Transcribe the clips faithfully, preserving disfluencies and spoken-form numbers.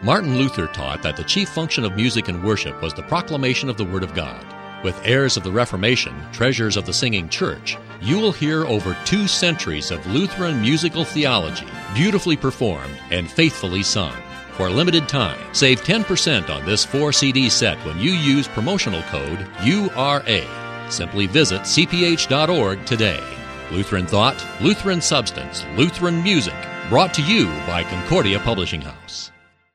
Martin Luther taught that the chief function of music and worship was the proclamation of the Word of God. With heirs of the Reformation, treasures of the singing church, you will hear over two centuries of Lutheran musical theology, beautifully performed and faithfully sung. For a limited time, save ten percent on this four C D set when you use promotional code U R A. Simply visit c p h dot org today. Lutheran Thought, Lutheran Substance, Lutheran Music, brought to you by Concordia Publishing House.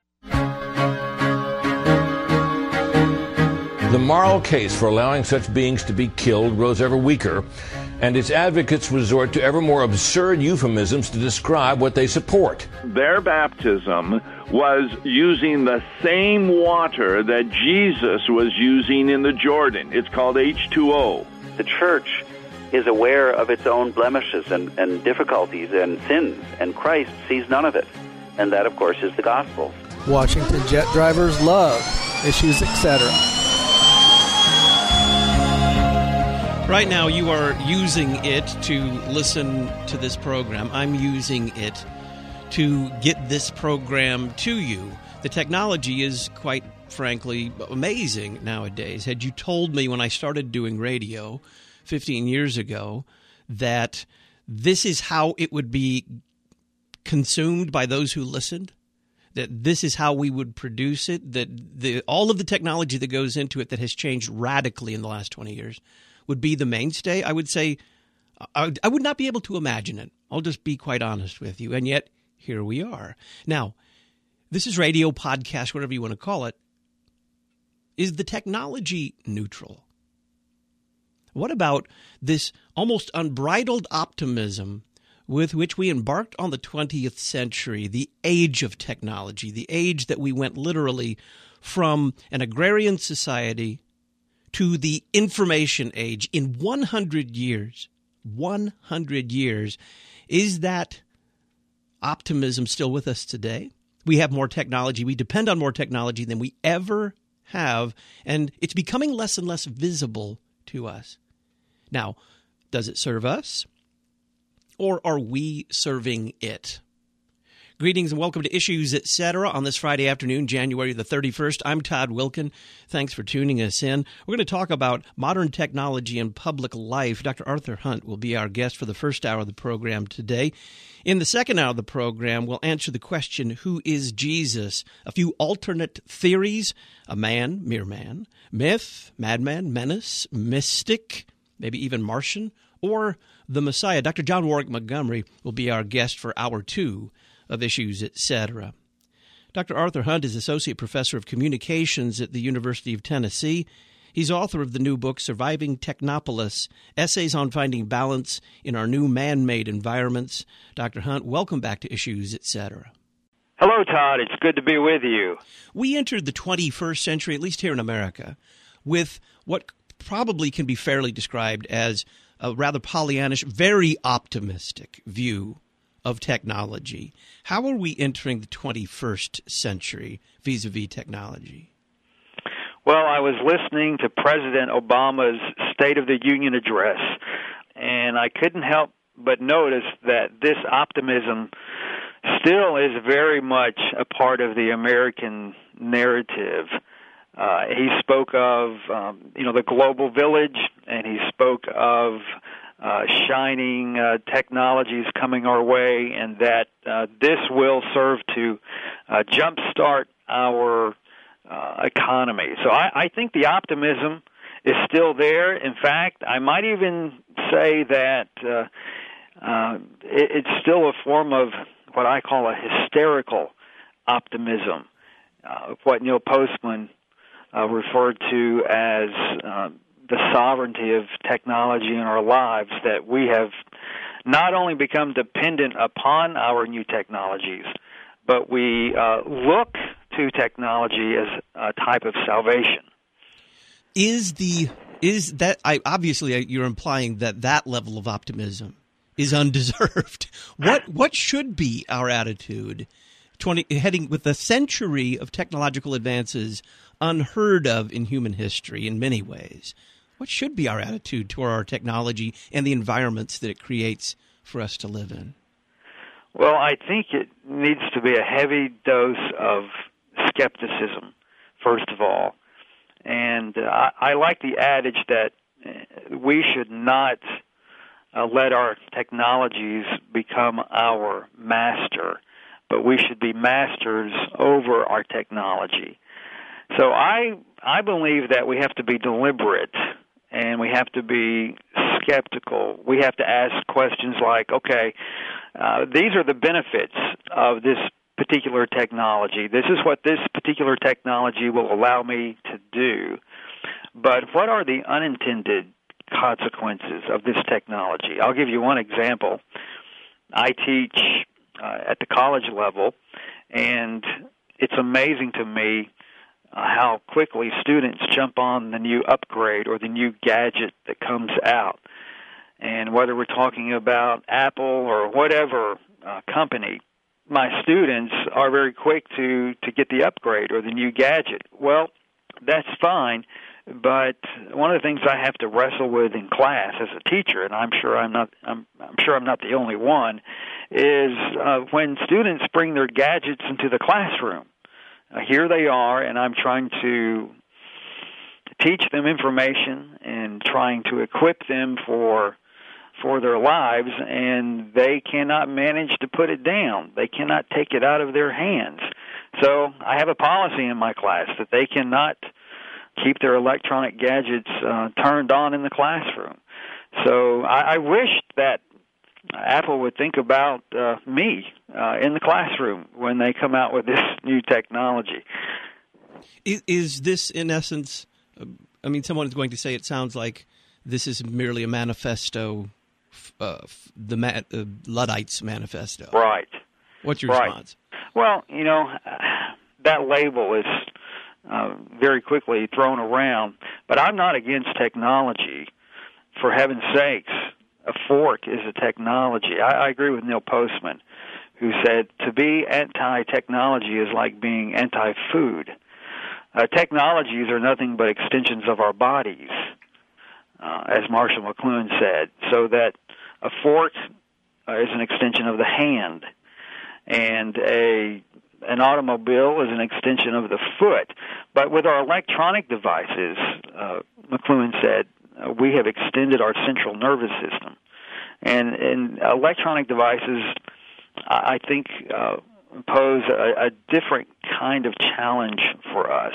The moral case for allowing such beings to be killed grows ever weaker, and its advocates resort to ever more absurd euphemisms to describe what they support. Their baptism was using the same water that Jesus was using in the Jordan. It's called H two O. The church is aware of its own blemishes and, and difficulties and sins, and Christ sees none of it. And that, of course, is the gospel. Washington jet drivers love Issues, et cetera. Right now, you are using it to listen to this program. I'm using it to get this program to you. The technology is, quite frankly, amazing nowadays. Had you told me when I started doing radio fifteen years ago that this is how it would be consumed by those who listened, that this is how we would produce it, that the all of the technology that goes into it that has changed radically in the last twenty years would be the mainstay, I would say I, I would not be able to imagine it. I'll just be quite honest with you. And yet, here we are. Now, this is radio, podcast, whatever you want to call it. Is the technology neutral? What about this almost unbridled optimism with which we embarked on the twentieth century, the age of technology, the age that we went literally from an agrarian society to the information age in one hundred years? one hundred years. Is that optimism still with us today? We have more technology. We depend on more technology than we ever have, and it's becoming less and less visible to us. Now, does it serve us, or are we serving it? Greetings and welcome to Issues, et cetera on this Friday afternoon, January the thirty-first. I'm Todd Wilkin. Thanks for tuning us in. We're going to talk about modern technology in public life. Doctor Arthur Hunt will be our guest for the first hour of the program today. In the second hour of the program, we'll answer the question, who is Jesus? A few alternate theories: a man, mere man; myth, madman, menace, mystic, maybe even Martian, or the Messiah. Doctor John Warwick Montgomery will be our guest for hour two of Issues, et cetera. Doctor Arthur Hunt is Associate Professor of Communications at the University of Tennessee. He's author of the new book, Surviving Technopolis, Essays on Finding Balance in Our New Man-Made Environments. Doctor Hunt, welcome back to Issues, et cetera. Hello, Todd. It's good to be with you. We entered the twenty-first century, at least here in America, with what probably can be fairly described as a rather Pollyannish, very optimistic view of technology. How are we entering the twenty-first century vis-a-vis technology? Well, I was listening to President Obama's State of the Union address, and I couldn't help but notice that this optimism still is very much a part of the American narrative. Uh, he spoke of, um, you know, the global village, and he spoke of Uh, shining uh, technologies coming our way, and that uh, this will serve to uh, jumpstart our uh, economy. So I, I think the optimism is still there. In fact, I might even say that uh, uh, it, it's still a form of what I call a hysterical optimism, uh, what Neil Postman uh, referred to as uh, the sovereignty of technology in our lives, that we have not only become dependent upon our new technologies, but we uh, look to technology as a type of salvation. Is the is that I obviously you're implying that that level of optimism is undeserved. What what should be our attitude twenty heading with a century of technological advances unheard of in human history in many ways? What should be our attitude toward our technology and the environments that it creates for us to live in? Well, I think it needs to be a heavy dose of skepticism, first of all. And uh, I, I like the adage that we should not uh, let our technologies become our master, but we should be masters over our technology. So I I believe that we have to be deliberate, and we have to be skeptical. We have to ask questions like, okay, uh, these are the benefits of this particular technology. This is what this particular technology will allow me to do. But what are the unintended consequences of this technology? I'll give you one example. I teach uh, at the college level, and it's amazing to me uh, how quickly students jump on the new upgrade or the new gadget that comes out. And whether we're talking about Apple or whatever uh, company, my students are very quick to, to get the upgrade or the new gadget. Well, that's fine, but one of the things I have to wrestle with in class as a teacher, and I'm sure I'm not I'm, I'm sure I'm not the only one, is uh, when students bring their gadgets into the classroom. Uh, here they are, and I'm trying to teach them information and trying to equip them for for their lives, and they cannot manage to put it down. They cannot take it out of their hands. So I have a policy in my class that they cannot keep their electronic gadgets uh, turned on in the classroom. So I, I wish that Apple would think about uh, me uh, in the classroom when they come out with this new technology. Is, is this, in essence, uh, I mean, someone is going to say it sounds like this is merely a manifesto, uh, the Ma- uh, Luddites manifesto. Right. What's your right. response? Well, you know, that label is uh, very quickly thrown around, but I'm not against technology. For heaven's sakes, a fork is a technology. I, I agree with Neil Postman, who said to be anti-technology is like being anti-food. Uh, technologies are nothing but extensions of our bodies, uh, as Marshall McLuhan said, so that a fork uh, is an extension of the hand, and a an automobile is an extension of the foot. But with our electronic devices, uh, McLuhan said, uh, we have extended our central nervous system. And, and electronic devices, I think, uh, pose a, a different kind of challenge for us.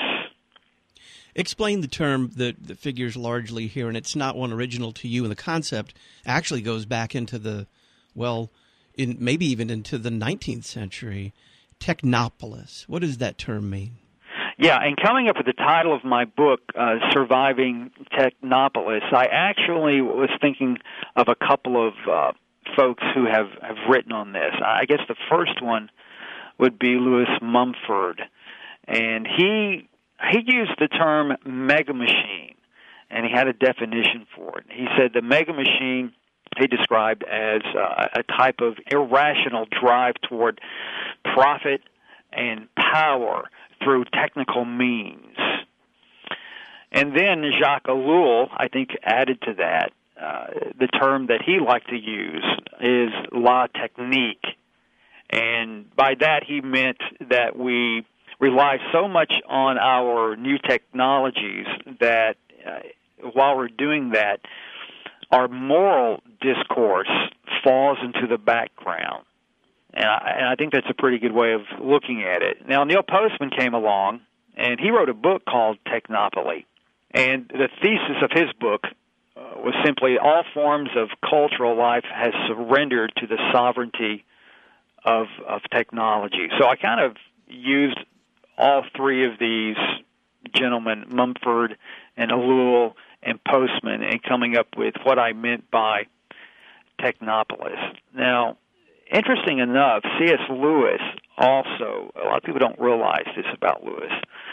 Explain the term that, that figures largely here, and it's not one original to you, and the concept actually goes back into the, well, in maybe even into the nineteenth century, technopolis. What does that term mean? Yeah, and coming up with the title of my book, uh, Surviving Technopolis, I actually was thinking of a couple of uh, folks who have, have written on this. I guess the first one would be Lewis Mumford, and he he used the term mega machine, and he had a definition for it. He said the mega machine he described as uh, a type of irrational drive toward profit and power through technical means. And then Jacques Ellul, I think, added to that. Uh, the term that he liked to use is la technique. And by that he meant that we rely so much on our new technologies that uh, while we're doing that, our moral discourse falls into the background. And I, and I think that's a pretty good way of looking at it. Now, Neil Postman came along, and he wrote a book called Technopoly. And the thesis of his book uh, was simply all forms of cultural life has surrendered to the sovereignty of, of technology. So I kind of used all three of these gentlemen, Mumford and Ellul and Postman, in coming up with what I meant by Technopolis. Now, interesting enough, C S. Lewis also, a lot of people don't realize this about Lewis,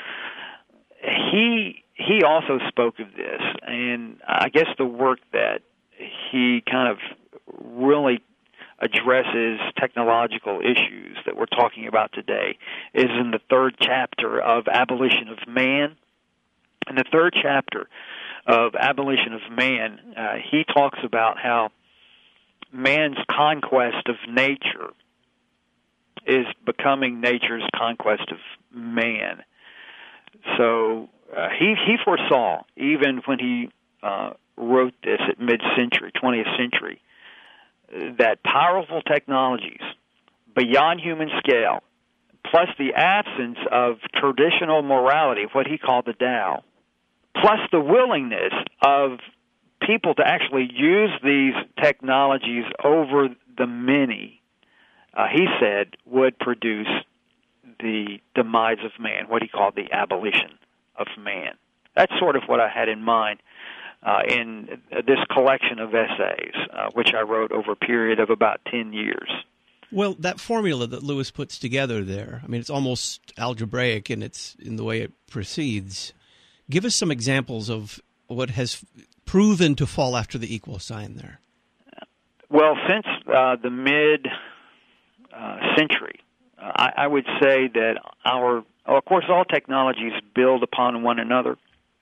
he he also spoke of this, and I guess the work that he kind of really addresses technological issues that we're talking about today is in the third chapter of Abolition of Man. In the third chapter of Abolition of Man, uh, he talks about how man's conquest of nature is becoming nature's conquest of man. so uh, he he foresaw, even when he uh, wrote this at mid-century, twentieth century, that powerful technologies beyond human scale, plus the absence of traditional morality, what he called the Tao, plus the willingness of people to actually use these technologies over the many, uh, he said, would produce the demise of man, what he called the abolition of man. That's sort of what I had in mind uh, in this collection of essays, uh, which I wrote over a period of about ten years. Well, that formula that Lewis puts together there, I mean, it's almost algebraic in its in the way it proceeds. Give us some examples of what has proven to fall after the equal sign there. Well, since uh, the mid-century, uh, I, I would say that our, oh, of course, all technologies build upon one another.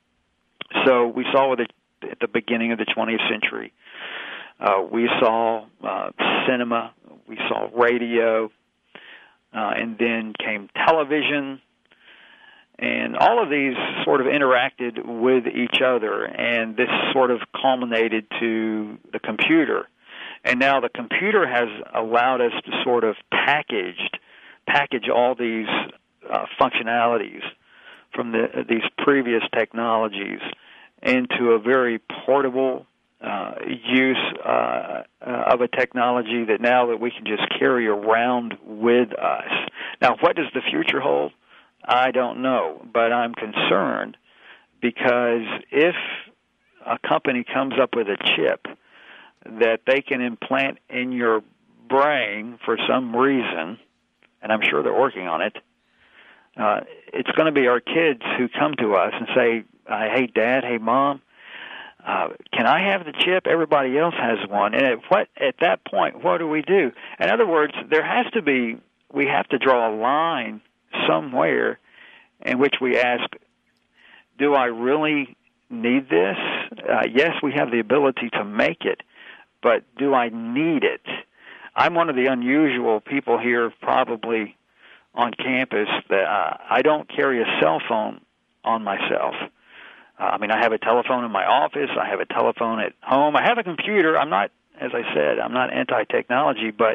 So we saw with it at the beginning of the twentieth century, uh, we saw uh, cinema, we saw radio, uh, and then came television, and all of these sort of interacted with each other, and this sort of culminated to the computer. And now the computer has allowed us to sort of packaged, package all these uh, functionalities from the, these previous technologies into a very portable uh, use uh, uh, of a technology that now that we can just carry around with us. Now, what does the future hold? I don't know, but I'm concerned because if a company comes up with a chip that they can implant in your brain for some reason, and I'm sure they're working on it, uh, it's going to be our kids who come to us and say, uh, hey, Dad, hey, Mom, uh, can I have the chip? Everybody else has one. And at, what, at that point, what do we do? In other words, there has to be, we have to draw a line somewhere in which we ask, do I really need this? Uh, yes, we have the ability to make it, but do I need it? I'm one of the unusual people here probably on campus that uh, I don't carry a cell phone on myself. Uh, I mean, I have a telephone in my office. I have a telephone at home. I have a computer. I'm not, as I said, I'm not anti-technology, but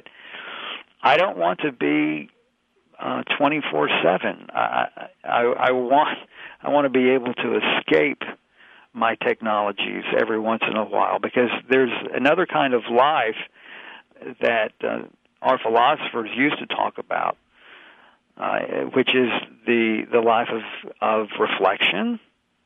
I don't want to be uh, twenty-four seven. I, I, I want I want to be able to escape my technologies every once in a while, because there's another kind of life that uh, our philosophers used to talk about, uh, which is the the life of, of reflection,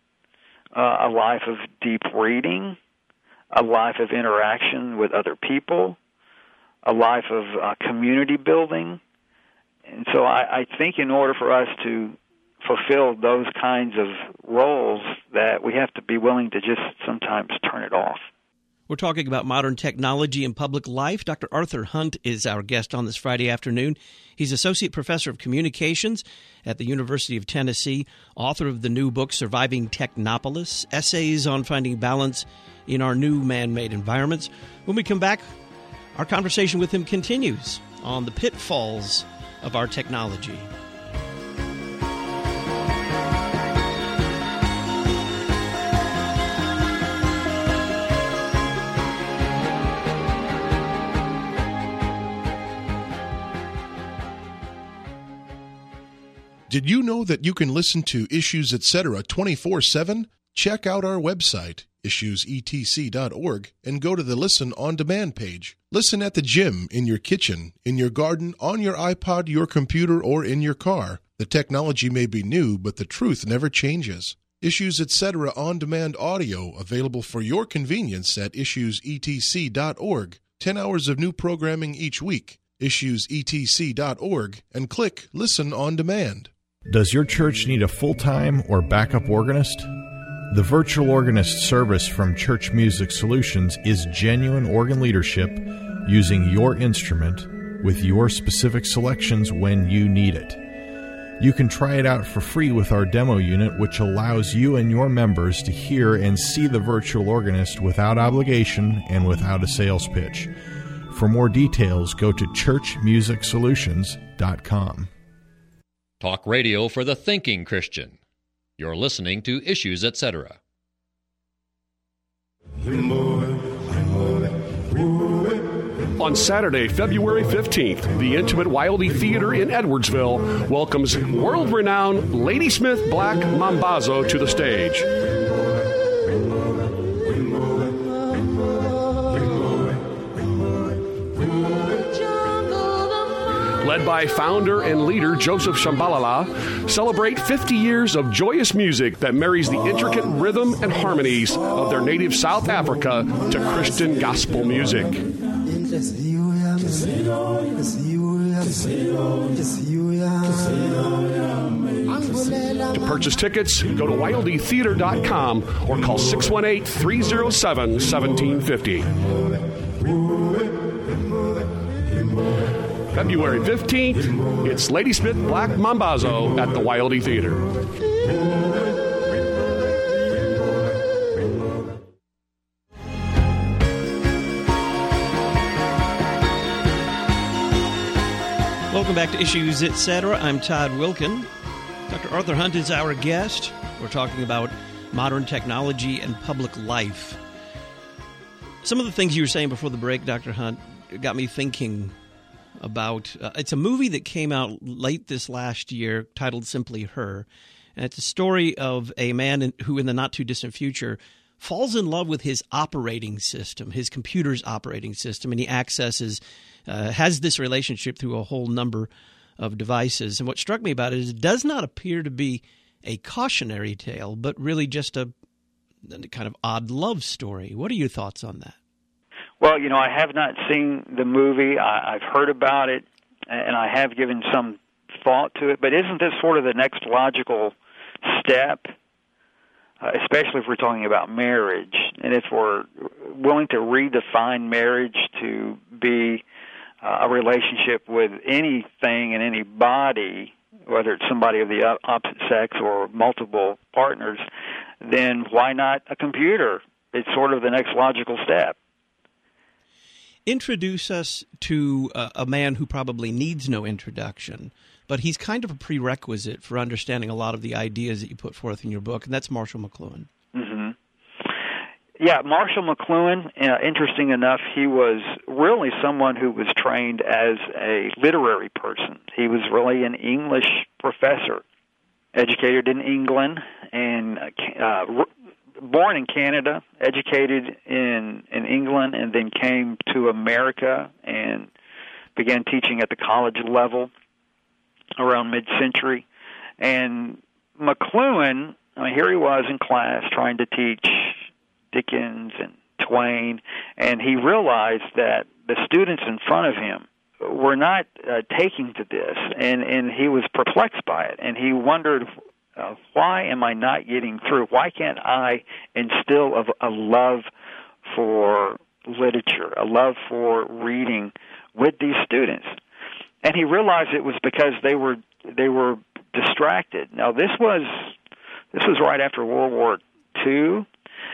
uh, a life of deep reading, a life of interaction with other people, a life of uh, community building. And so I, I think in order for us to fulfill those kinds of roles, that we have to be willing to just sometimes turn it off. We're talking about modern technology in public life. Doctor Arthur Hunt is our guest on this Friday afternoon. He's Associate Professor of Communications at the University of Tennessee, author of the new book, Surviving Technopolis, Essays on Finding Balance in Our New Man-Made Environments. When we come back, our conversation with him continues on the pitfalls of our technology. Did you know that you can listen to Issues Etc. twenty-four seven? Check out our website, issues e t c dot org, and go to the Listen on Demand page. Listen at the gym, in your kitchen, in your garden, on your iPod, your computer, or in your car. The technology may be new, but the truth never changes. Issues Etc. On Demand audio available for your convenience at issues e t c dot org. Ten hours of new programming each week. issues e t c dot org, and click Listen on Demand. Does your church need a full-time or backup organist? The virtual organist service from Church Music Solutions is genuine organ leadership using your instrument with your specific selections when you need it. You can try it out for free with our demo unit, which allows you and your members to hear and see the virtual organist without obligation and without a sales pitch. For more details, go to church music solutions dot com. Talk radio for the thinking Christian. You're listening to Issues, et cetera. On Saturday, February fifteenth, the Intimate Wildey Theater in Edwardsville welcomes world-renowned Ladysmith Black Mambazo to the stage. Led by founder and leader Joseph Shambalala, celebrate fifty years of joyous music that marries the intricate rhythm and harmonies of their native South Africa to Christian gospel music. To purchase tickets, go to wildey theater dot com or call six one eight, three oh seven, one seven five oh. February fifteenth, it's Ladysmith Black Mambazo at the Wildey Theater. Welcome back to Issues, et cetera. I'm Todd Wilkin. Doctor Arthur Hunt is our guest. We're talking about modern technology and public life. Some of the things you were saying before the break, Doctor Hunt, got me thinking about, uh, it's a movie that came out late this last year titled simply Her. And it's a story of a man in, who in the not-too-distant future falls in love with his operating system, his computer's operating system, and he accesses, uh, has this relationship through a whole number of devices. And what struck me about it is it does not appear to be a cautionary tale, but really just a, a kind of odd love story. What are your thoughts on that? Well, you know, I have not seen the movie. I, I've heard about it, and I have given some thought to it. But isn't this sort of the next logical step, uh, especially if we're talking about marriage, and if we're willing to redefine marriage to be uh, a relationship with anything and anybody, whether it's somebody of the opposite sex or multiple partners, then why not a computer? It's sort of the next logical step. Introduce us to uh, a man who probably needs no introduction, but he's kind of a prerequisite for understanding a lot of the ideas that you put forth in your book, and that's Marshall McLuhan. Mm-hmm. Yeah, Marshall McLuhan, uh, interesting enough, he was really someone who was trained as a literary person. He was really an English professor, educated in England, and uh, born in Canada, educated in, in England, and then came to America and began teaching at the college level around mid-century. And McLuhan, I mean, here he was in class trying to teach Dickens and Twain, and he realized that the students in front of him were not uh, taking to this, and, and he was perplexed by it, and he wondered, Uh, why am I not getting through? Why can't I instill a, a love for literature, a love for reading with these students? And he realized it was because they were they were distracted. Now this was this was right after World War Two,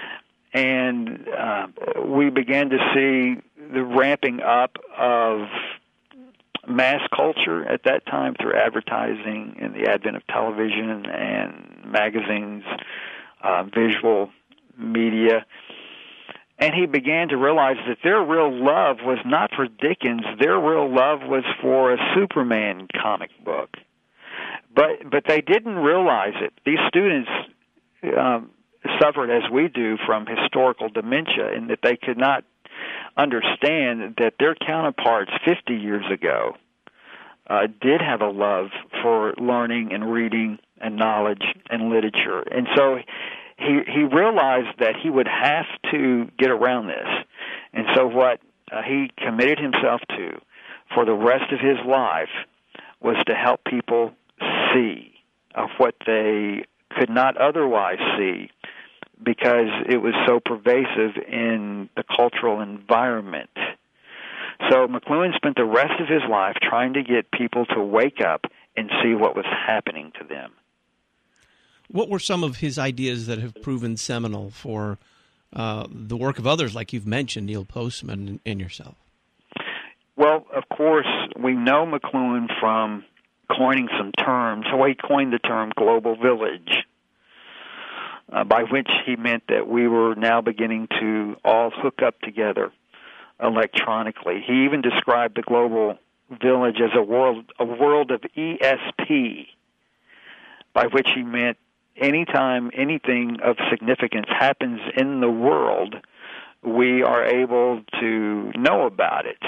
and uh, we began to see the ramping up of mass culture at that time through advertising and the advent of television and magazines, uh, visual media. And he began to realize that their real love was not for Dickens. Their real love was for a Superman comic book. But but they didn't realize it. These students um, suffered, as we do, from historical dementia, in that they could not understand that their counterparts fifty years ago uh, did have a love for learning and reading and knowledge and literature. And so he he realized that he would have to get around this. And so what uh, he committed himself to for the rest of his life was to help people see of what they could not otherwise see, because it was so pervasive in the cultural environment. So McLuhan spent the rest of his life trying to get people to wake up and see what was happening to them. What were some of his ideas that have proven seminal for uh, the work of others, like you've mentioned, Neil Postman and yourself? Well, of course, we know McLuhan from coining some terms. So he coined the term global village. uh, by which he meant that we were now beginning to all hook up together electronically. He even described the global village as a world a world of E S P, by which he meant anytime anything of significance happens in the world, we are able to know about it.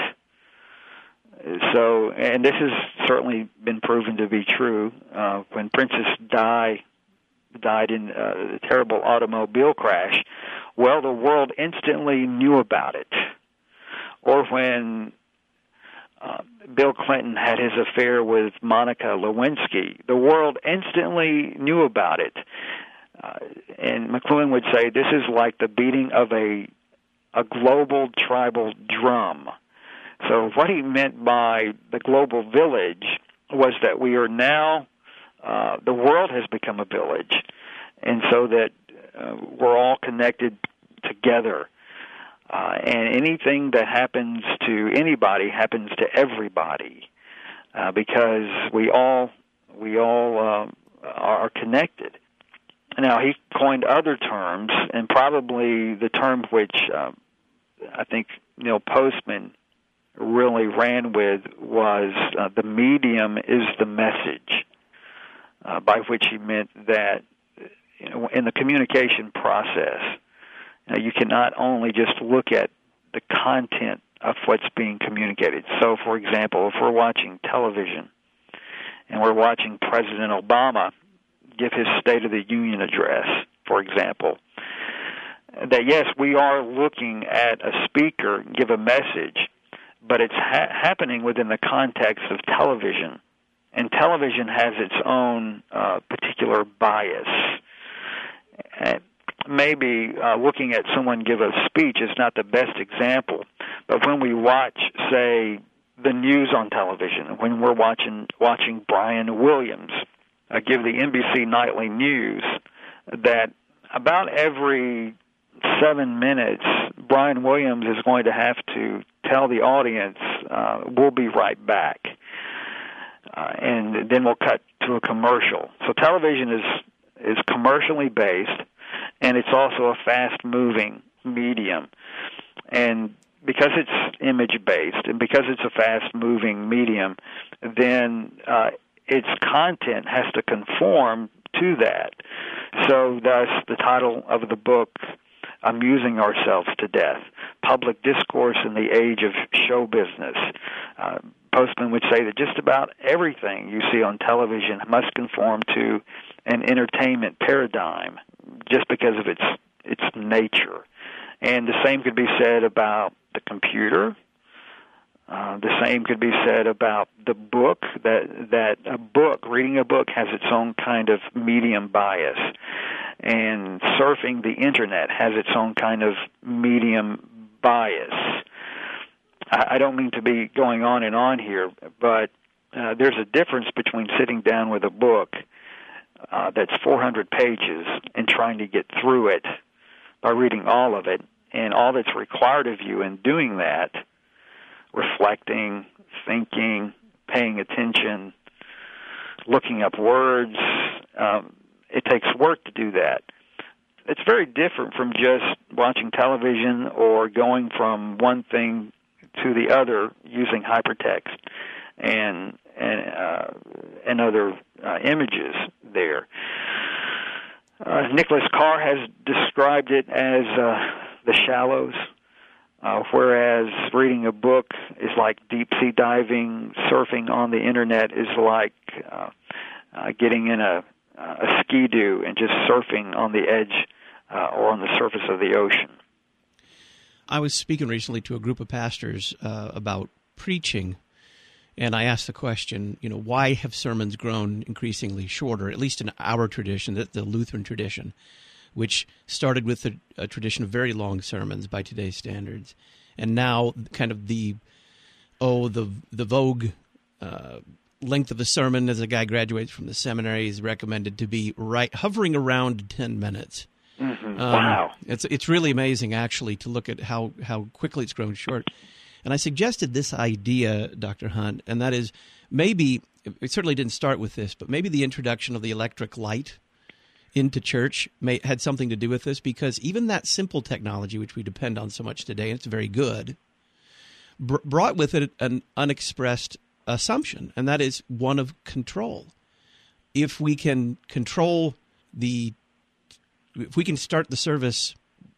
So, and this has certainly been proven to be true. Uh, when Princess Di died in uh, a terrible automobile crash, well, the world instantly knew about it. Or when uh, Bill Clinton had his affair with Monica Lewinsky, the world instantly knew about it. Uh, and McLuhan would say this is like the beating of a a global tribal drum. So what he meant by the global village was that we are now, uh, the world has become a village, and so that uh, we're all connected together. Uh, and anything that happens to anybody happens to everybody, uh, because we all we all uh, are connected. Now, he coined other terms, and probably the term which uh, I think Neil Postman really ran with was uh, the medium is the message, uh, by which he meant that, you know, in the communication process, you know, you cannot only just look at the content of what's being communicated. So, for example, if we're watching television and we're watching President Obama give his State of the Union address, for example, that yes, we are looking at a speaker give a message, but it's ha- happening within the context of television, and television has its own uh, particular bias. And maybe uh, looking at someone give a speech is not the best example, but when we watch, say, the news on television, when we're watching watching Brian Williams uh, give the N B C Nightly News, that about every seven minutes, Brian Williams is going to have to tell the audience, uh, we'll be right back. Uh, and then we'll cut to a commercial. So television is is commercially based, and it's also a fast-moving medium. And because it's image-based, and because it's a fast-moving medium, then uh, its content has to conform to that. So thus, the title of the book, Amusing Ourselves to Death, Public Discourse in the Age of Show Business. Uh, Postman would say that just about everything you see on television must conform to an entertainment paradigm just because of its its nature. And the same could be said about the computer. Uh, the same could be said about the book, that that a book, reading a book has its own kind of medium bias. And surfing the Internet has its own kind of medium bias. I, I don't mean to be going on and on here, but uh, there's a difference between sitting down with a book uh, that's four hundred pages and trying to get through it by reading all of it, and all that's required of you in doing that, reflecting, thinking, paying attention, looking up words, um, it takes work to do that. It's very different from just watching television or going from one thing to the other using hypertext and and uh, and other uh, images there. Uh, Nicholas Carr has described it as uh, the shallows, uh, whereas reading a book is like deep-sea diving, surfing on the Internet is like uh, uh, getting in a a ski-doo and just surfing on the edge uh, or on the surface of the ocean. I was speaking recently to a group of pastors uh, about preaching, and I asked the question, you know, why have sermons grown increasingly shorter, at least in our tradition, the, the Lutheran tradition, which started with a, a tradition of very long sermons by today's standards, and now kind of the, oh, the the vogue uh length of a sermon as a guy graduates from the seminary is recommended to be right hovering around ten minutes. Mm-hmm. Um, wow. It's it's really amazing, actually, to look at how, how quickly it's grown short. And I suggested this idea, Doctor Hunt, and that is maybe, it certainly didn't start with this, but maybe the introduction of the electric light into church may, had something to do with this, because even that simple technology, which we depend on so much today, and it's very good, br- brought with it an unexpressed assumption, and that is one of control. If we can control the, if we can start the service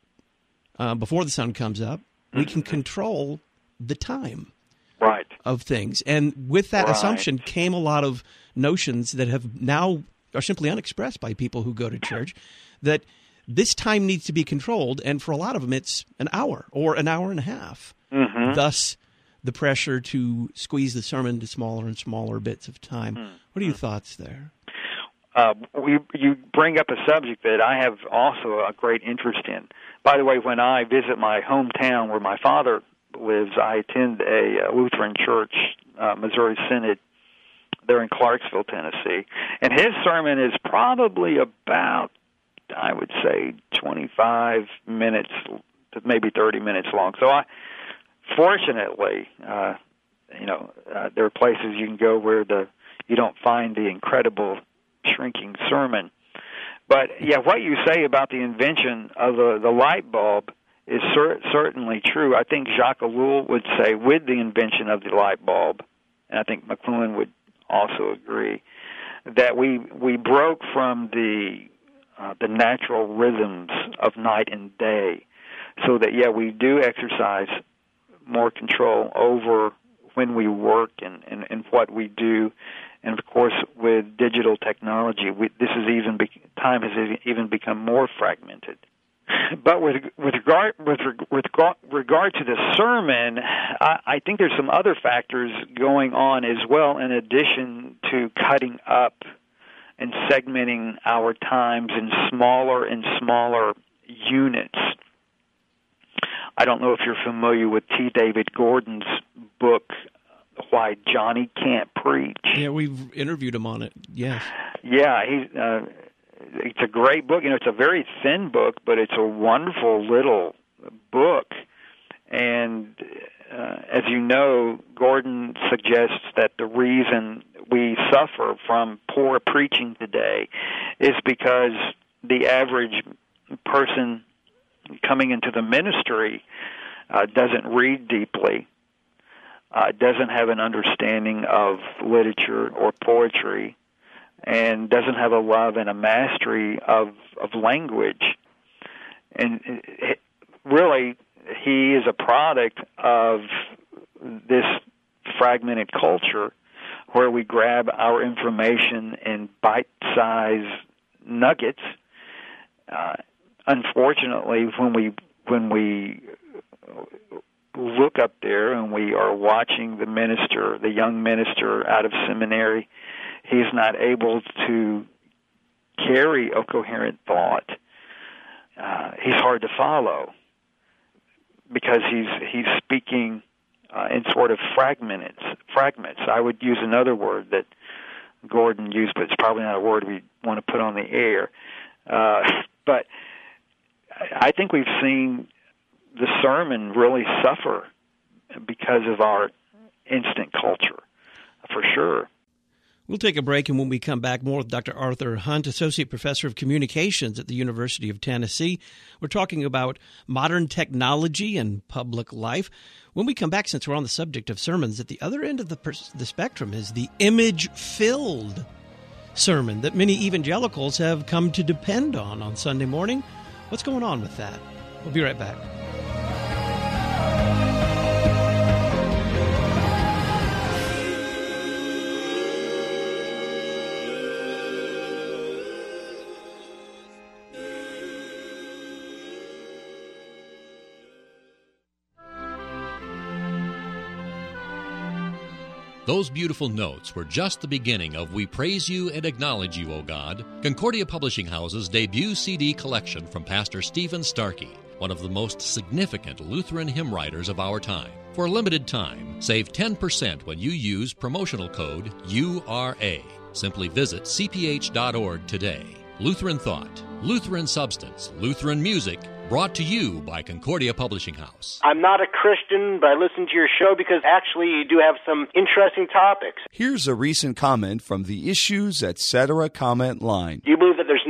uh, before the sun comes up, mm-hmm. we can control the time right. of things. And with that right. assumption came a lot of notions that have now are simply unexpressed by people who go to church, that this time needs to be controlled, and for a lot of them it's an hour or an hour and a half. Mm-hmm. Thus, the pressure to squeeze the sermon into smaller and smaller bits of time. Mm-hmm. What are your thoughts there? Uh, we, you bring up a subject that I have also a great interest in. By the way, when I visit my hometown where my father lives, I attend a uh, Lutheran church, uh, Missouri Synod. They're in Clarksville, Tennessee. And his sermon is probably about, I would say, twenty-five minutes to maybe thirty minutes long. So I, fortunately, uh, you know, uh, there are places you can go where the you don't find the incredible shrinking sermon. But, yeah, what you say about the invention of the, the light bulb is cer- certainly true. I think Jacques Ellul would say, with the invention of the light bulb, and I think McLuhan would also agree, that we we broke from the uh, the natural rhythms of night and day, so that, yeah, we do exercise more control over when we work and, and, and what we do. And, of course, with digital technology, we, this is even be, time has even become more fragmented. But with with regard with with regard to the sermon, I, I think there's some other factors going on as well, in addition to cutting up and segmenting our times in smaller and smaller units. I don't know if you're familiar with T. David Gordon's book, Why Johnny Can't Preach. Yeah, we've interviewed him on it. Yes. Yeah, he's. Uh, It's a great book. You know, it's a very thin book, but it's a wonderful little book. And uh, as you know, Gordon suggests that the reason we suffer from poor preaching today is because the average person coming into the ministry uh, doesn't read deeply, uh, doesn't have an understanding of literature or poetry, and doesn't have a love and a mastery of, of language. And it, really, he is a product of this fragmented culture where we grab our information in bite-sized nuggets. Uh, unfortunately, when we when we look up there and we are watching the minister, the young minister out of seminary, he's not able to carry a coherent thought. Uh, he's hard to follow because he's he's speaking uh, in sort of fragments. Fragments. I would use another word that Gordon used, but it's probably not a word we want to put on the air. Uh, but I think we've seen the sermon really suffer because of our instant culture, for sure. We'll take a break, and when we come back, more with Doctor Arthur Hunt, Associate Professor of Communications at the University of Tennessee. We're talking about modern technology and public life. When we come back, since we're on the subject of sermons, at the other end of the, pers- the spectrum is the image-filled sermon that many evangelicals have come to depend on on Sunday morning. What's going on with that? We'll be right back. Those beautiful notes were just the beginning of We Praise You and Acknowledge You, O God, Concordia Publishing House's debut C D collection from Pastor Stephen Starkey, one of the most significant Lutheran hymn writers of our time. For a limited time, save ten percent when you use promotional code U R A. Simply visit c p h dot org today. Lutheran Thought, Lutheran Substance, Lutheran Music, brought to you by Concordia Publishing House. I'm not a Christian, but I listen to your show because actually you do have some interesting topics. Here's a recent comment from the Issues Etc. comment line. Do you believe that there's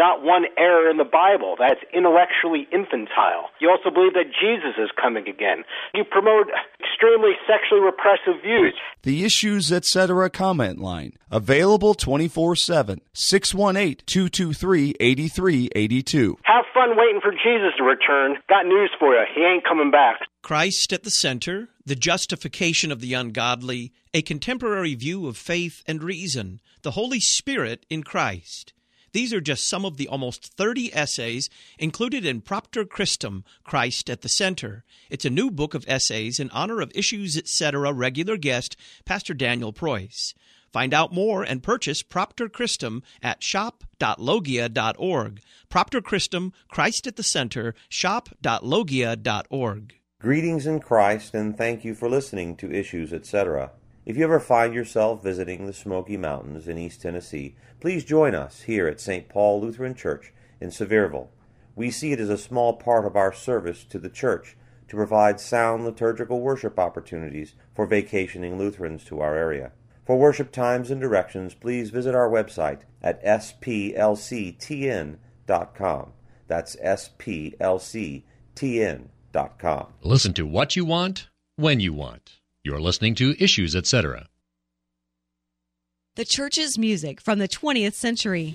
not one error in the Bible. That's intellectually infantile. You also believe that Jesus is coming again. You promote extremely sexually repressive views. The Issues Etc. comment line, available twenty-four seven, six one eight, two two three, eight three eight two. Have fun waiting for Jesus to return. Got news for you. He ain't coming back. Christ at the center, the justification of the ungodly, a contemporary view of faith and reason, the Holy Spirit in Christ. These are just some of the almost thirty essays included in Propter Christum, Christ at the Center. It's a new book of essays in honor of Issues Etc. regular guest, Pastor Daniel Preuss. Find out more and purchase Propter Christum at shop dot logia dot org. Propter Christum, Christ at the Center, shop dot logia dot org. Greetings in Christ, and thank you for listening to Issues Etc. If you ever find yourself visiting the Smoky Mountains in East Tennessee, please join us here at Saint Paul Lutheran Church in Sevierville. We see it as a small part of our service to the church to provide sound liturgical worship opportunities for vacationing Lutherans to our area. For worship times and directions, please visit our website at s p l c t n dot com. That's s p l c t n dot com. Listen to what you want, when you want. You're listening to Issues Etc. The church's music from the twentieth century.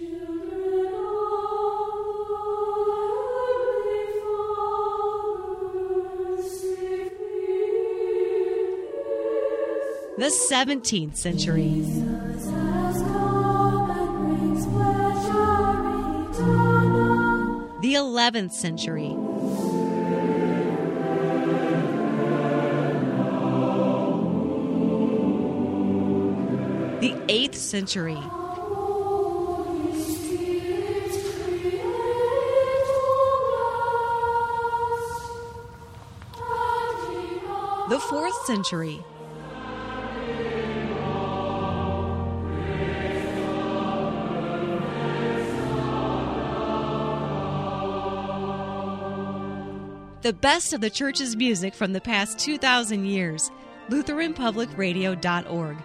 The seventeenth century. The eleventh century. The eighth century. The fourth century. The best of the church's music from the past two thousand years. Lutheran Public Radio dot org.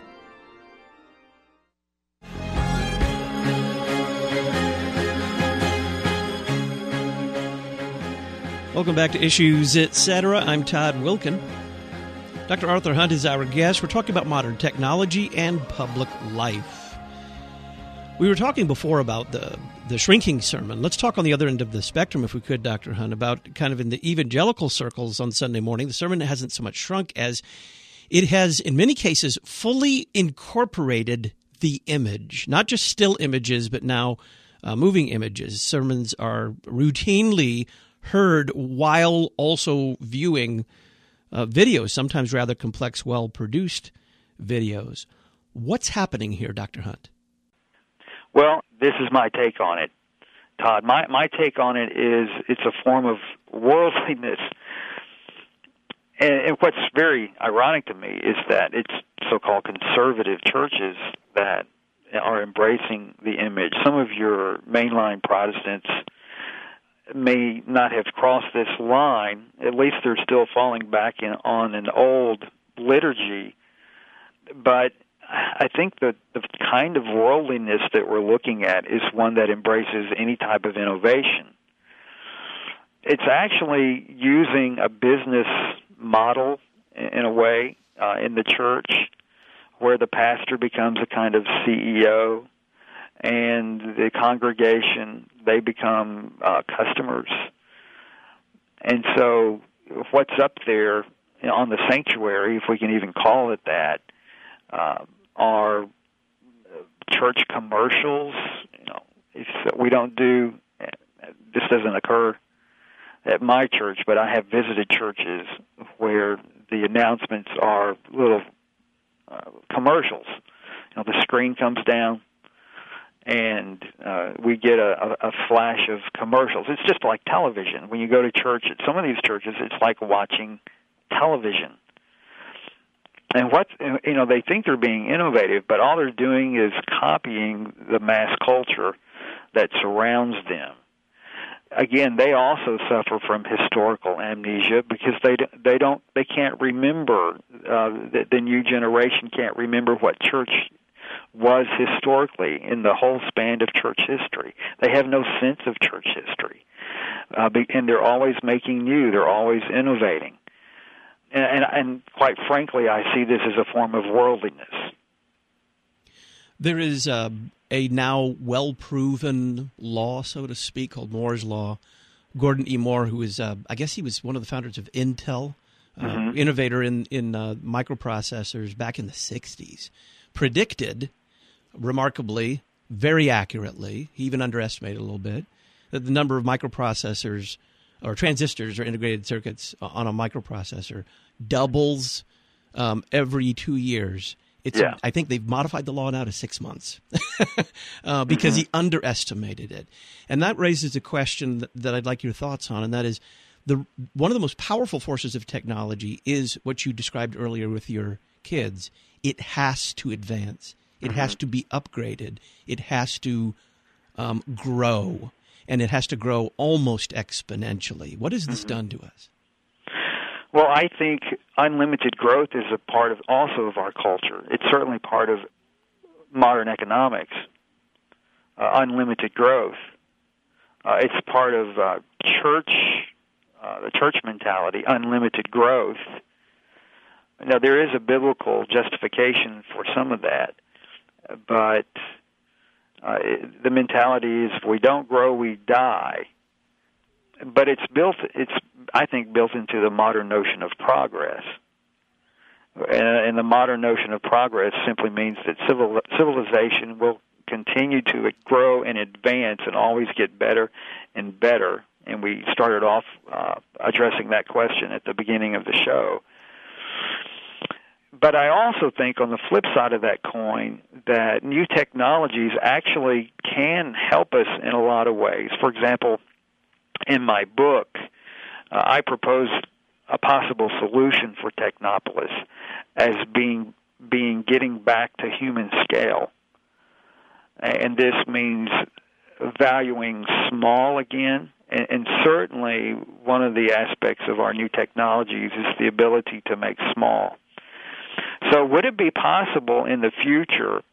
Welcome back to Issues Etc. I'm Todd Wilkin. Doctor Arthur Hunt is our guest. We're talking about modern technology and public life. We were talking before about the, the shrinking sermon. Let's talk on the other end of the spectrum, if we could, Doctor Hunt, about kind of in the evangelical circles on Sunday morning. The sermon hasn't so much shrunk as it has, in many cases, fully incorporated the image. Not just still images, but now uh, moving images. Sermons are routinely heard while also viewing uh, videos, sometimes rather complex, well-produced videos. What's happening here, Doctor Hunt? Well, this is my take on it, Todd. My my take on it is it's a form of worldliness. And, and what's very ironic to me is that it's so-called conservative churches that are embracing the image. Some of your mainline Protestants may not have crossed this line. At least they're still falling back in on an old liturgy. But I think that the kind of worldliness that we're looking at is one that embraces any type of innovation. It's actually using a business model in a way uh, in the church where the pastor becomes a kind of C E O and the congregation, they become uh, customers. And so what's up there on the sanctuary, if we can even call it that, uh, are church commercials. You know, if we don't do, this doesn't occur at my church, but I have visited churches where the announcements are little uh, commercials. You know, the screen comes down, and uh, we get a, a, a flash of commercials. It's just like television. When you go to church at some of these churches, it's like watching television. And what, you know, they think they're being innovative, but all they're doing is copying the mass culture that surrounds them. Again, they also suffer from historical amnesia because they they don't they can't remember uh, the, the new generation can't remember what church was historically in the whole span of church history. They have no sense of church history. Uh, and they're always making new. They're always innovating. And, and, and quite frankly, I see this as a form of worldliness. There is uh, a now well-proven law, so to speak, called Moore's Law. Gordon E. Moore, who is, uh, I guess he was one of the founders of Intel, uh, mm-hmm. innovator in, in uh, microprocessors back in the sixties, predicted, remarkably, very accurately, he even underestimated a little bit, that the number of microprocessors or transistors or integrated circuits on a microprocessor doubles um, every two years. It's, yeah. I think they've modified the law now to six months uh, because mm-hmm. he underestimated it. And that raises a question that, that I'd like your thoughts on, and that is the one of the most powerful forces of technology is what you described earlier with your kids. It has to advance. It mm-hmm. has to be upgraded. It has to um, grow, and it has to grow almost exponentially. What has this mm-hmm. done to us? Well, I think unlimited growth is a part of also of our culture. It's certainly part of modern economics, uh, unlimited growth. Uh, it's part of uh, church, uh, the church mentality, unlimited growth. Now, there is a biblical justification for some of that, but uh, it, the mentality is if we don't grow, we die. But it's built, it's, I think, built into the modern notion of progress. And, and the modern notion of progress simply means that civil, civilization will continue to grow and advance and always get better and better. And we started off uh, addressing that question at the beginning of the show. But I also think on the flip side of that coin that new technologies actually can help us in a lot of ways. For example, in my book, uh, I propose a possible solution for Technopolis as being being getting back to human scale. And this means valuing small again. And, and certainly one of the aspects of our new technologies is the ability to make small. So would it be possible in the future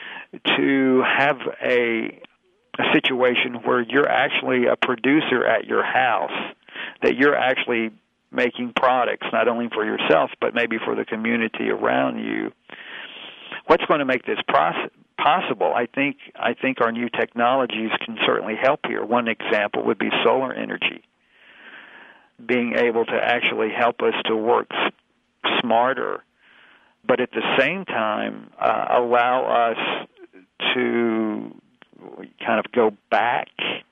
to have a a situation where you're actually a producer at your house, that you're actually making products not only for yourself but maybe for the community around you? What's going to make this process possible? I think I think our new technologies can certainly help here. One example would be solar energy, being able to actually help us to work smarter, but at the same time uh, allow us to kind of go back,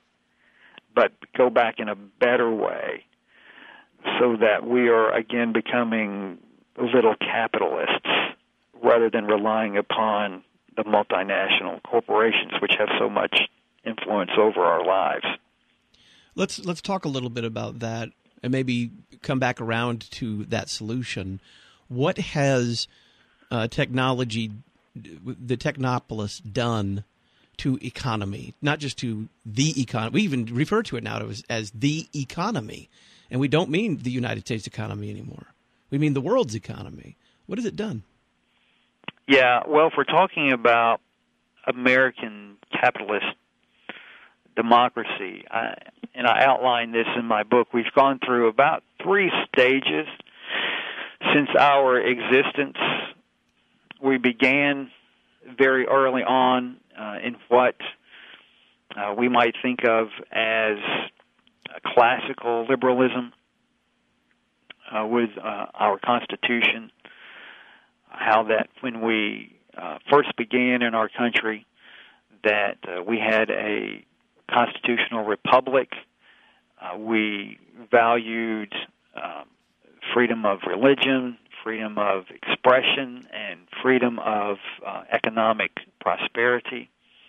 but go back in a better way so that we are again becoming little capitalists rather than relying upon the multinational corporations which have so much influence over our lives. Let's let's talk a little bit about that and maybe come back around to that solution. What has uh, technology, the Technopolis, done to economy, not just to the economy? We even refer to it now as, as the economy, and we don't mean the United States economy anymore. We mean the world's economy. What has it done? Yeah, well, if we're talking about American capitalist democracy, I, and I outline this in my book, we've gone through about three stages since our existence. We began very early on uh, in what uh, we might think of as classical liberalism uh, with uh, our Constitution, how that when we uh, first began in our country, that uh, we had a constitutional republic. Uh, we valued um, freedom of religion, freedom of expression, and freedom of uh, economic prosperity.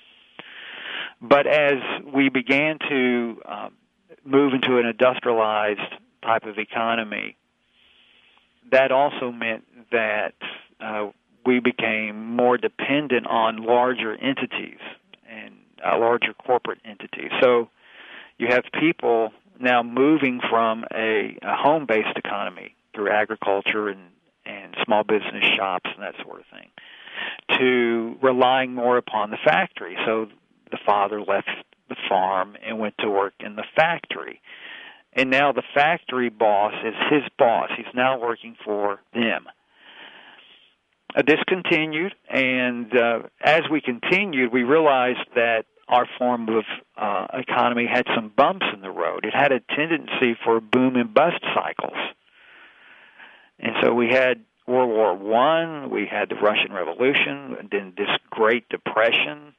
But as we began to uh, move into an industrialized type of economy, that also meant that uh, we became more dependent on larger entities and uh, larger corporate entities. So you have people now moving from a, a home-based economy through agriculture and, and small business shops and that sort of thing to relying more upon the factory. So the father left the farm and went to work in the factory. And now the factory boss is his boss. He's now working for them. Uh, this continued, and uh, as we continued, we realized that our form of uh, economy had some bumps in the road. It had a tendency for boom and bust cycles. And so we had World War One, we had the Russian Revolution, and then this Great Depression.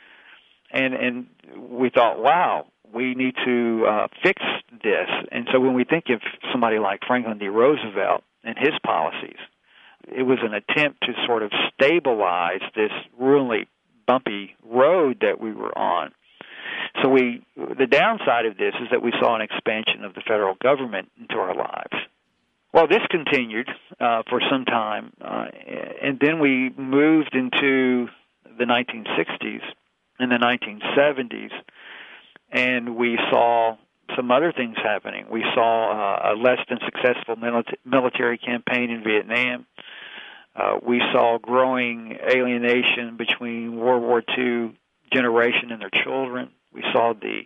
And and we thought, wow, we need to uh, fix this. And so when we think of somebody like Franklin D. Roosevelt and his policies, it was an attempt to sort of stabilize this really bumpy road that we were on. So we, the downside of this is that we saw an expansion of the federal government into our lives. Well, this continued uh, for some time, uh, and then we moved into the nineteen sixties and the nineteen seventies, and we saw some other things happening. We saw uh, a less than successful military campaign in Vietnam. Uh, we saw growing alienation between World War Two generation and their children. We saw the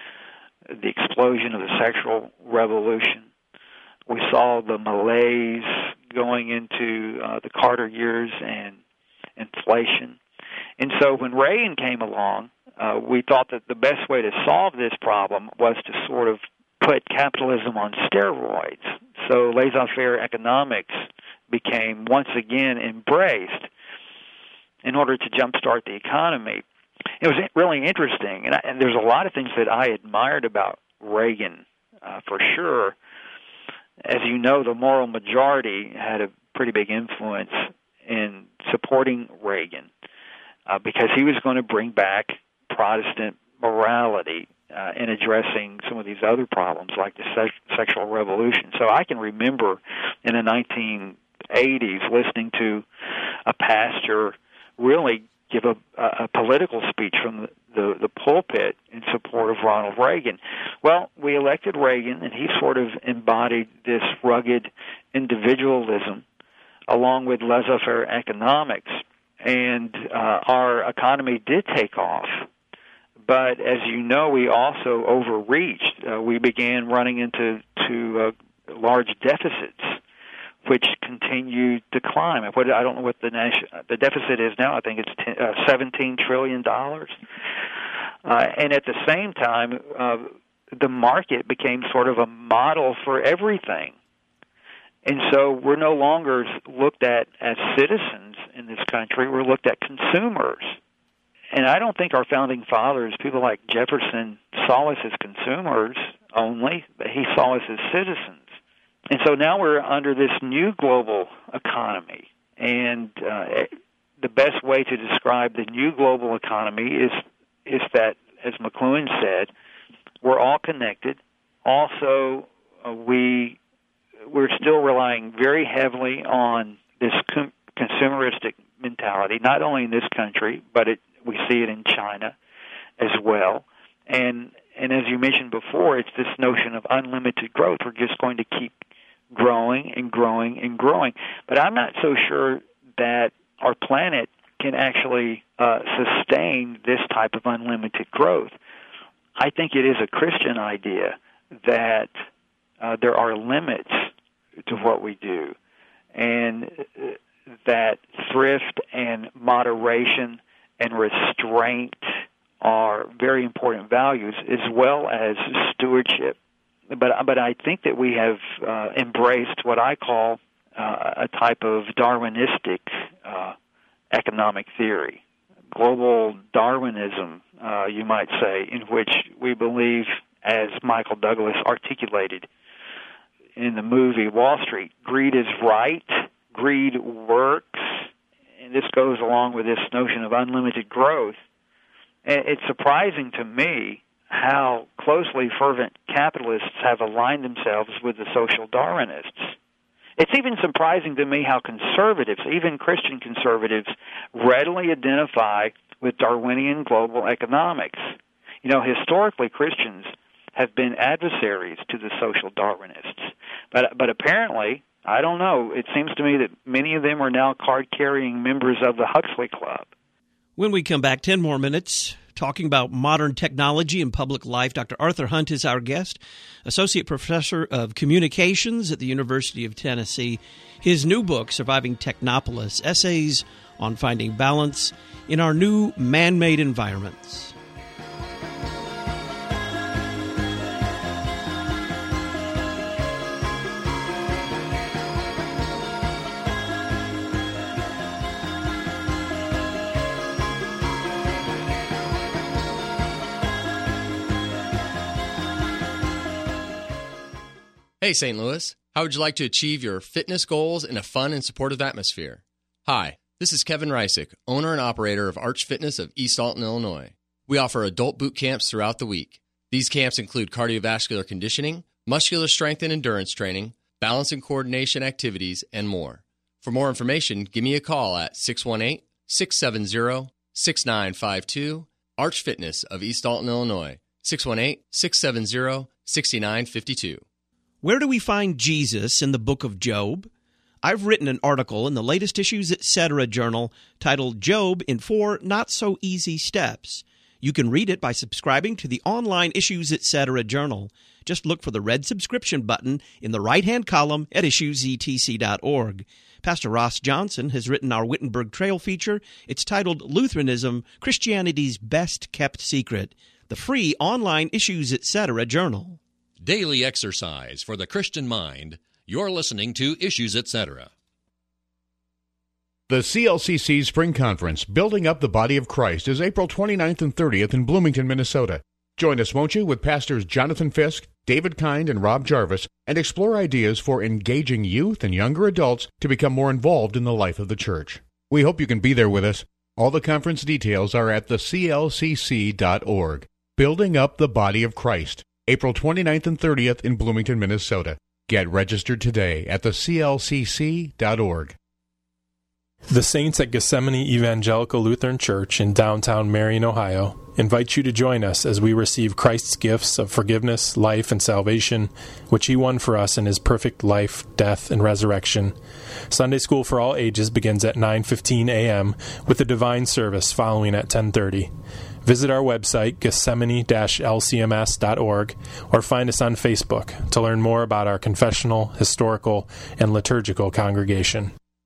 the explosion of the sexual revolution. We saw the malaise going into uh, the Carter years and inflation. And so when Reagan came along, uh, we thought that the best way to solve this problem was to sort of put capitalism on steroids. So laissez-faire economics became once again embraced in order to jumpstart the economy. It was really interesting, and, I, and there's a lot of things that I admired about Reagan, uh, for sure. As you know, the moral majority had a pretty big influence in supporting Reagan uh, because he was going to bring back Protestant morality uh, in addressing some of these other problems like the se- sexual revolution. So I can remember in the nineteen eighties listening to a pastor really give a, a political speech from the, the, the pulpit in support of Ronald Reagan. Well, we elected Reagan, and he sort of embodied this rugged individualism along with laissez-faire economics, and uh, our economy did take off. But as you know, we also overreached. Uh, we began running into to uh, large deficits, which continued to climb. What, I don't know what the nation, the deficit is now. I think it's ten, uh, seventeen trillion dollars. Uh, and at the same time, uh, the market became sort of a model for everything. And so we're no longer looked at as citizens in this country. We're looked at consumers. And I don't think our founding fathers, people like Jefferson, saw us as consumers only, but he saw us as citizens. And so now we're under this new global economy. And uh, the best way to describe the new global economy is is that, as McLuhan said, we're all connected. Also, uh, we, we're still relying very heavily on this com- consumeristic mentality, not only in this country, but it, we see it in China as well. And and as you mentioned before, it's this notion of unlimited growth. We're just going to keep growing and growing and growing. But I'm not so sure that our planet can actually uh, sustain this type of unlimited growth. I think it is a Christian idea that uh, there are limits to what we do, and that thrift and moderation and restraint are very important values, as well as stewardship. But but I think that we have uh, embraced what I call uh, a type of Darwinistic uh, economic theory, global Darwinism, uh, you might say, in which we believe, as Michael Douglas articulated in the movie Wall Street, greed is right, greed works, and this goes along with this notion of unlimited growth. And it's surprising to me how closely fervent capitalists have aligned themselves with the social Darwinists. It's even surprising to me how conservatives, even Christian conservatives, readily identify with Darwinian global economics. You know, historically, Christians have been adversaries to the social Darwinists. But but apparently, I don't know. It seems to me that many of them are now card-carrying members of the Huxley Club. When we come back, ten more minutes, talking about modern technology and public life. Doctor Arthur Hunt is our guest, Associate Professor of Communications at the University of Tennessee. His new book, Surviving Technopolis, Essays on Finding Balance in Our New Man-Made Environments. Hey, Saint Louis. How would you like to achieve your fitness goals in a fun and supportive atmosphere? Hi, this is Kevin Reisick, owner and operator of Arch Fitness of East Alton, Illinois. We offer adult boot camps throughout the week. These camps include cardiovascular conditioning, muscular strength and endurance training, balance and coordination activities, and more. For more information, give me a call at six one eight, six seven zero, six nine five two, Arch Fitness of East Alton, Illinois, six one eight, six seven zero, six nine five two. Where do we find Jesus in the book of Job? I've written an article in the latest Issues Etc. journal titled Job in Four Not-So-Easy Steps. You can read it by subscribing to the online Issues Etc. journal. Just look for the red subscription button in the right-hand column at issues e t c dot org. Pastor Ross Johnson has written our Wittenberg Trail feature. It's titled Lutheranism, Christianity's Best-Kept Secret, the free online Issues Etc. journal. Daily exercise for the Christian mind. You're listening to Issues Etc. The C L C C Spring Conference, Building Up the Body of Christ, is April twenty-ninth and thirtieth in Bloomington, Minnesota. Join us, won't you, with Pastors Jonathan Fisk, David Kind, and Rob Jarvis, and explore ideas for engaging youth and younger adults to become more involved in the life of the church. We hope you can be there with us. All the conference details are at the c l c c dot org. Building Up the Body of Christ, April twenty-ninth and thirtieth in Bloomington, Minnesota. Get registered today at the c l c c dot org. The Saints at Gethsemane Evangelical Lutheran Church in downtown Marion, Ohio, invite you to join us as we receive Christ's gifts of forgiveness, life, and salvation, which He won for us in His perfect life, death, and resurrection. Sunday School for all ages begins at nine fifteen a.m. with a divine service following at ten thirty. Visit our website, gethsemane dash l c m s dot org, or find us on Facebook to learn more about our confessional, historical, and liturgical congregation.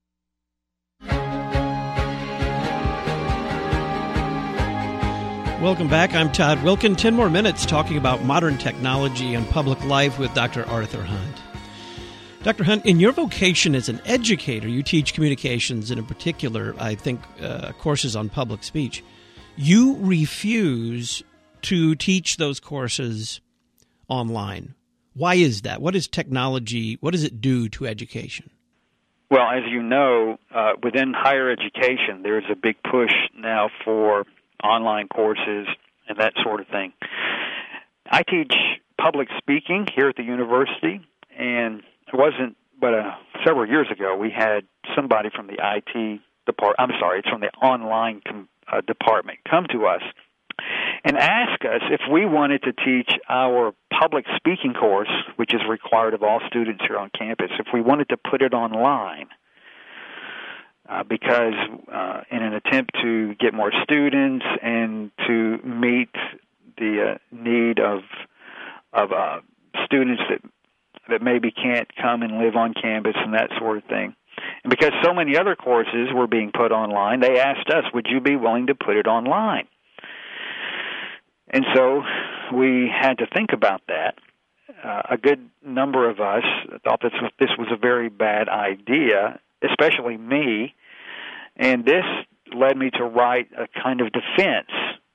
Welcome back. I'm Todd Wilkin. Ten more minutes talking about modern technology and public life with Doctor Arthur Hunt. Doctor Hunt, in your vocation as an educator, you teach communications, and in particular, I think, uh, courses on public speech. You refuse to teach those courses online. Why is that? What is technology, what does it do to education? Well, as you know, uh, within higher education, there's a big push now for online courses and that sort of thing. I teach public speaking here at the university, and it wasn't but uh, several years ago we had somebody from the I T department, I'm sorry, it's from the online com- uh, department, come to us and ask us if we wanted to teach our public speaking course, which is required of all students here on campus, if we wanted to put it online. Uh, because uh, in an attempt to get more students and to meet the uh, need of of uh, students that that maybe can't come and live on campus and that sort of thing. And because so many other courses were being put online, they asked us, would you be willing to put it online? And so we had to think about that. Uh, a good number of us thought this was, this was a very bad idea, especially me, and this led me to write a kind of defense.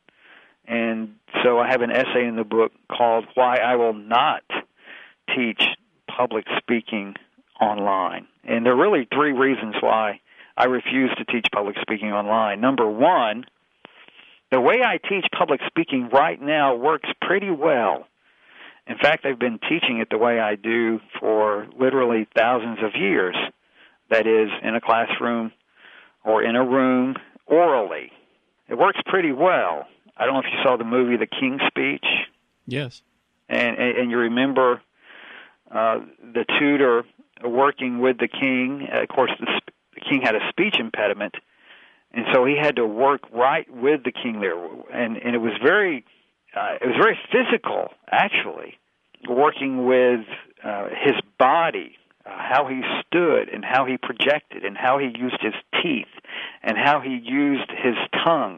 And so I have an essay in the book called Why I Will Not Teach Public Speaking Online. And there are really three reasons why I refuse to teach public speaking online. Number one, the way I teach public speaking right now works pretty well. In fact, I've been teaching it the way I do for literally thousands of years. That is, in a classroom or in a room orally. It works pretty well. I don't know if you saw the movie The King's Speech. Yes. And and, and you remember uh, the tutor working with the king. Uh, of course, the, the king had a speech impediment, and so he had to work right with the king there, and and it was very uh, it was very physical, actually, working with uh, his body, uh, how he stood, and how he projected, and how he used his teeth, and how he used his tongue.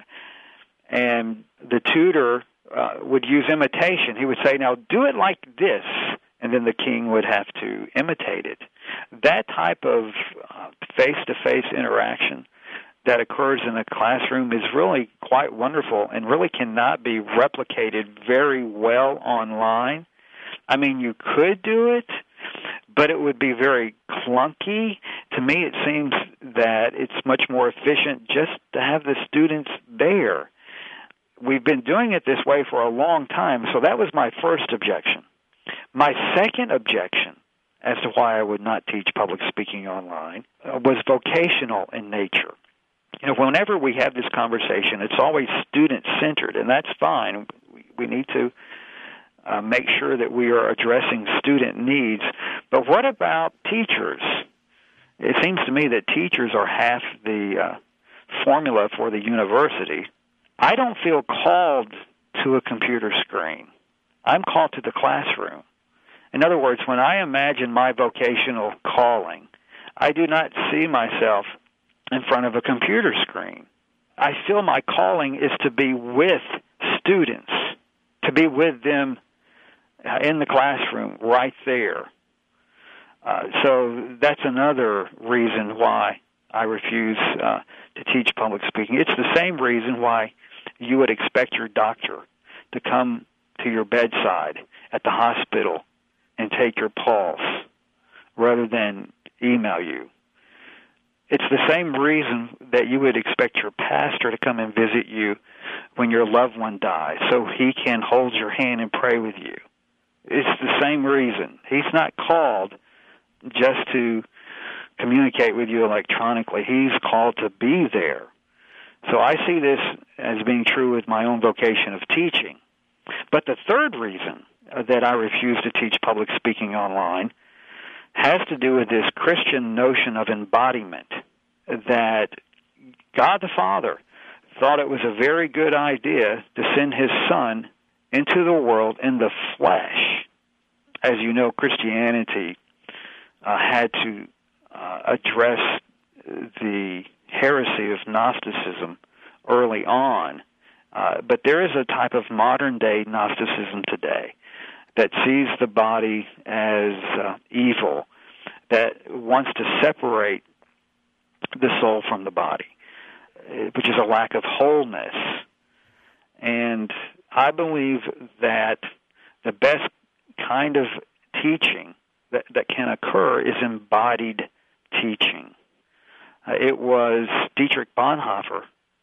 And the tutor uh, would use imitation. He would say, "Now do it like this," and then the king would have to imitate it. That type of uh, face-to-face interaction that occurs in a classroom is really quite wonderful and really cannot be replicated very well online. I mean, you could do it, but it would be very clunky. To me, it seems that it's much more efficient just to have the students there. We've been doing it this way for a long time, so that was my first objection. My second objection as to why I would not teach public speaking online uh, was vocational in nature. You know, whenever we have this conversation, it's always student-centered, and that's fine. We, we need to uh, make sure that we are addressing student needs. But what about teachers? It seems to me that teachers are half the uh, formula for the university. I don't feel called to a computer screen. I'm called to the classroom. In other words, when I imagine my vocational calling, I do not see myself in front of a computer screen. I feel my calling is to be with students, to be with them in the classroom right there. Uh, so that's another reason why I refuse uh, to teach public speaking. It's the same reason why you would expect your doctor to come to your bedside at the hospital and take your pulse rather than email you. It's the same reason that you would expect your pastor to come and visit you when your loved one dies, so he can hold your hand and pray with you. It's the same reason. He's not called just to communicate with you electronically. He's called to be there. So I see this as being true with my own vocation of teaching. But the third reason that I refuse to teach public speaking online has to do with this Christian notion of embodiment, that God the Father thought it was a very good idea to send his Son into the world in the flesh. As you know, Christianity uh, had to uh, address the heresy of Gnosticism early on. Uh, but there is a type of modern-day Gnosticism today that sees the body as uh, evil, that wants to separate the soul from the body, which is a lack of wholeness. And I believe that the best kind of teaching that, that can occur is embodied teaching. Uh, it was Dietrich Bonhoeffer,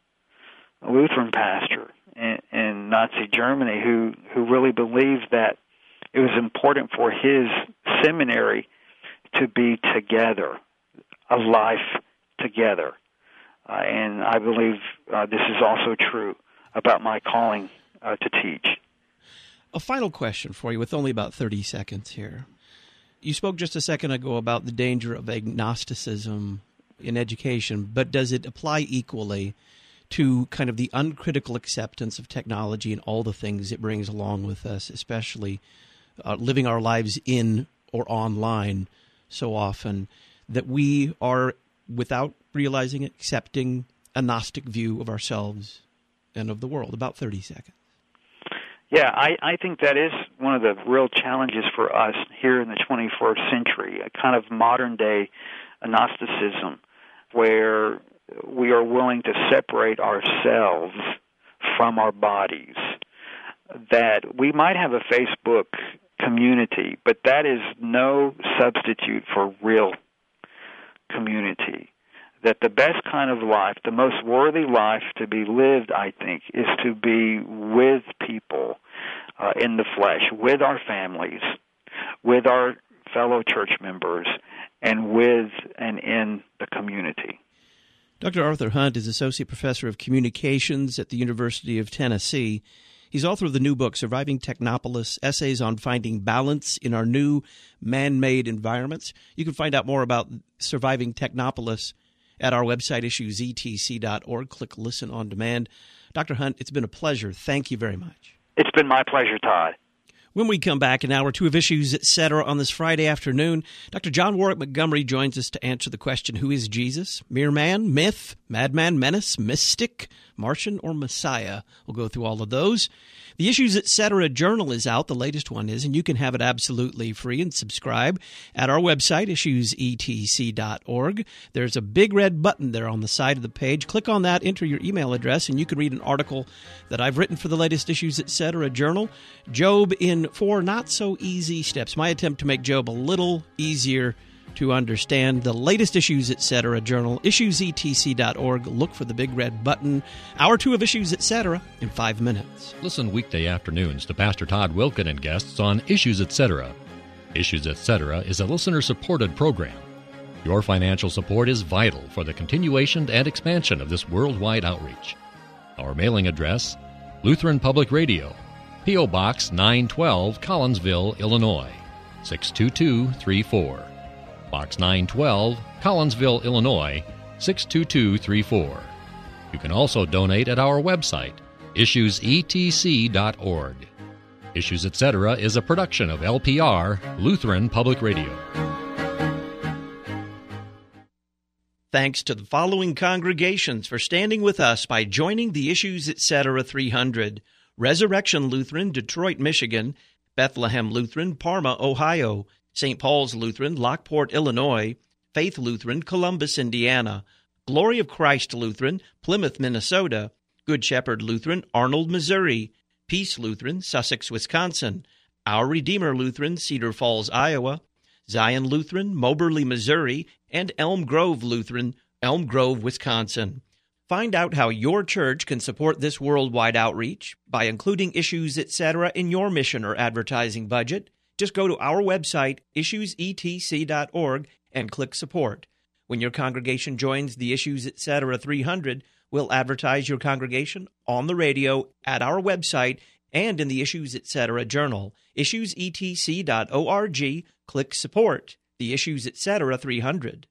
a Lutheran pastor in, in Nazi Germany, who, who really believed that it was important for his seminary to be together, a life together. Uh, and I believe uh, this is also true about my calling uh, to teach. A final question for you with only about thirty seconds here. You spoke just a second ago about the danger of agnosticism in education, but does it apply equally to kind of the uncritical acceptance of technology and all the things it brings along with us, especially uh, living our lives in or online so often, that we are, without realizing it, accepting a Gnostic view of ourselves and of the world? About thirty seconds. Yeah, I, I think that is one of the real challenges for us here in the twenty-first century, a kind of modern-day Gnosticism where we are willing to separate ourselves from our bodies. That we might have a Facebook community, but that is no substitute for real community. That the best kind of life, the most worthy life to be lived, I think, is to be with people uh, in the flesh, with our families, with our fellow church members, and with and in the community. Doctor Arthur Hunt is Associate Professor of Communications at the University of Tennessee. He's author of the new book, Surviving Technopolis, Essays on Finding Balance in Our New Man-Made Environments. You can find out more about Surviving Technopolis at our website, issues e t c dot org. Click Listen on Demand. Doctor Hunt, it's been a pleasure. Thank you very much. It's been my pleasure, Todd. When we come back in hour two of Issues, et cetera, on this Friday afternoon, Doctor John Warwick Montgomery joins us to answer the question, who is Jesus? Mere man, myth, madman, menace, mystic, Martian, or Messiah? We'll go through all of those. The Issues, et cetera journal is out. The latest one is, and you can have it absolutely free and subscribe at our website, issues e t c dot org. There's a big red button there on the side of the page. Click on that, enter your email address, and you can read an article that I've written for the latest Issues, et cetera journal. Job in four not-so-easy steps. My attempt to make Job a little easier to understand. The latest Issues, et cetera journal, issues e t c dot org. Look for the big red button. Hour two of Issues, et cetera in five minutes. Listen weekday afternoons to Pastor Todd Wilken and guests on Issues, et cetera. Issues, et cetera is a listener-supported program. Your financial support is vital for the continuation and expansion of this worldwide outreach. Our mailing address, Lutheran Public Radio, P O. Box nine twelve, Collinsville, Illinois, six two two three four. Box nine twelve, Collinsville, Illinois, six two two three four. You can also donate at our website, issues e t c dot org. Issues, et cetera is a production of L P R, Lutheran Public Radio. Thanks to the following congregations for standing with us by joining the Issues, et cetera three hundred. Resurrection Lutheran, Detroit, Michigan; Bethlehem Lutheran, Parma, Ohio; Saint Paul's Lutheran, Lockport, Illinois; Faith Lutheran, Columbus, Indiana; Glory of Christ Lutheran, Plymouth, Minnesota; Good Shepherd Lutheran, Arnold, Missouri; Peace Lutheran, Sussex, Wisconsin; Our Redeemer Lutheran, Cedar Falls, Iowa; Zion Lutheran, Moberly, Missouri; and Elm Grove Lutheran, Elm Grove, Wisconsin. Find out how your church can support this worldwide outreach by including Issues, et cetera in your mission or advertising budget. Just go to our website, issues e t c dot org, and click Support. When your congregation joins the Issues, et cetera three hundred, we'll advertise your congregation on the radio, at our website, and in the Issues, et cetera journal. issues e t c dot org, click Support. The Issues, et cetera three hundred.